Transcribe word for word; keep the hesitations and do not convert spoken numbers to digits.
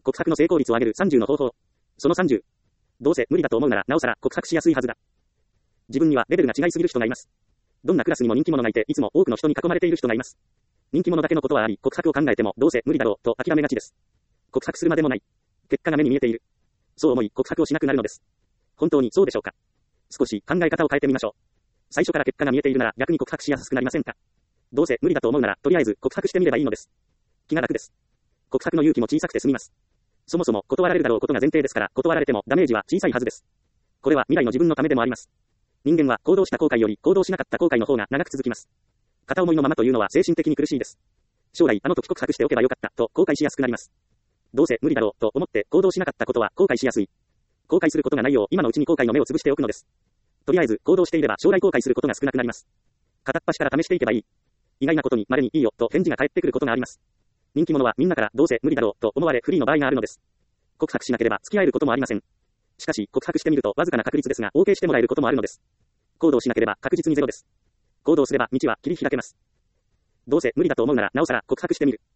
告白の成功率を上げるさんじゅうの方法。そのさんじゅう。どうせ無理だと思うならなおさら告白しやすいはずだ。自分にはレベルが違いすぎる人がいます。どんなクラスにも人気者がいていつも多くの人に囲まれている人がいます。人気者だけのことはあり、告白を考えてもどうせ無理だろうと諦めがちです。告白するまでもない。結果が目に見えている。そう思い告白をしなくなるのです。本当にそうでしょうか。少し考え方を変えてみましょう。最初から結果が見えているなら逆に告白しやすくなりませんか。どうせ無理だと思うならとりあえず告白してみればいいのです。気が楽です。告白の勇気も小さくて済みます。そもそも断られるだろうことが前提ですから断られてもダメージは小さいはずです。これは未来の自分のためでもあります。人間は行動した後悔より行動しなかった後悔の方が長く続きます。片思いのままというのは精神的に苦しいです。将来あの時告白しておけばよかったと後悔しやすくなります。どうせ無理だろうと思って行動しなかったことは後悔しやすい。後悔することがないよう今のうちに後悔の芽を潰しておくのです。とりあえず行動していれば将来後悔することが少なくなります。片っ端から試していけばいい。意外なことに稀にいいよと返事が返ってくることがあります。人気者はみんなからどうせ無理だろうと思われ不利の場合があるのです。告白しなければ付き合えることもありません。しかし告白してみるとわずかな確率ですが OK してもらえることもあるのです。行動しなければ確実にゼロです。行動すれば道は切り開けます。どうせ無理だと思うならなおさら告白してみる。